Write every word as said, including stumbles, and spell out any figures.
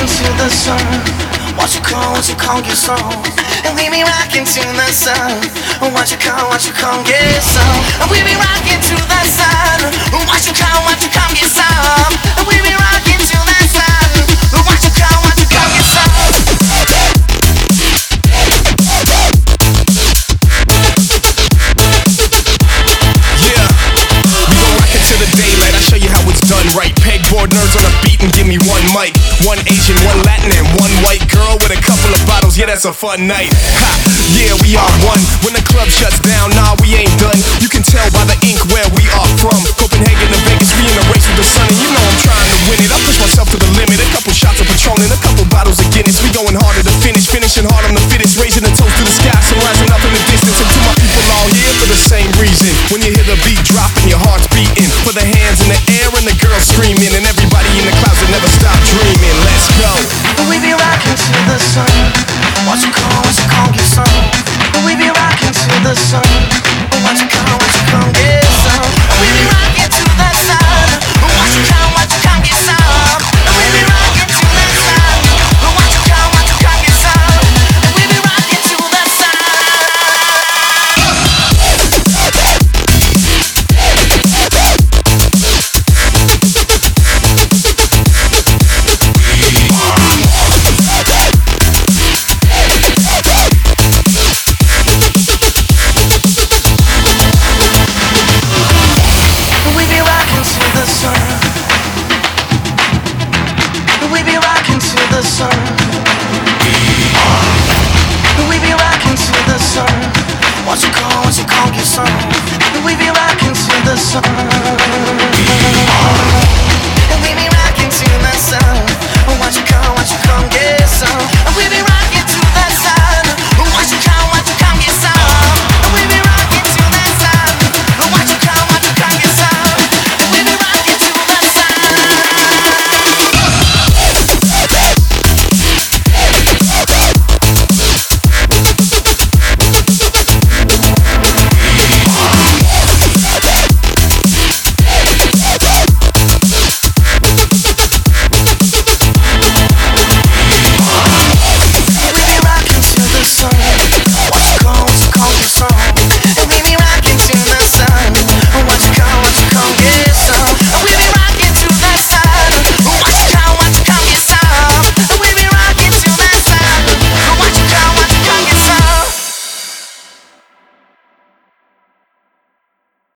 rocking to the sun. What you call, what you call your song? And we be rocking to the sun. What you call, what you call your song? And we be rocking to the sun. What you call, what you call your song? And we be rocking to the sun. What you call, what you call your song? Done right, pegboard nerds on a beat and give me one mic. One Asian, one Latin, and one white girl with a couple of bottles, yeah, that's a fun night. Ha, yeah, we are one. When the club shuts down, nah, we ain't done. You can tell by the ink where we are from. Copenhagen to Vegas, we in a race with the sun. And you know I'm trying to win it, I push myself to the limit. A couple shots of Patron and a couple bottles of Guinness. We going harder to finish, finishing hard on the fittest. Raising a toast to the sky, some rising up in the distance. And to my people all here for the same reason. When you hear the beat dropping, your heart's beating. Put the hands in the air and the girls screaming, and everybody in the clouds that never stop dreaming. Let's go. We be rocking to the sun. What you call, what you call your song? We be rocking to the sun. What you call, what you call your song? We be rocking to the sun. What you call, what you call your song? We be rocking to the sun. What you call, what you call your song? We be rocking to the sun. What you call, what you call your song? We be rocking to the sun.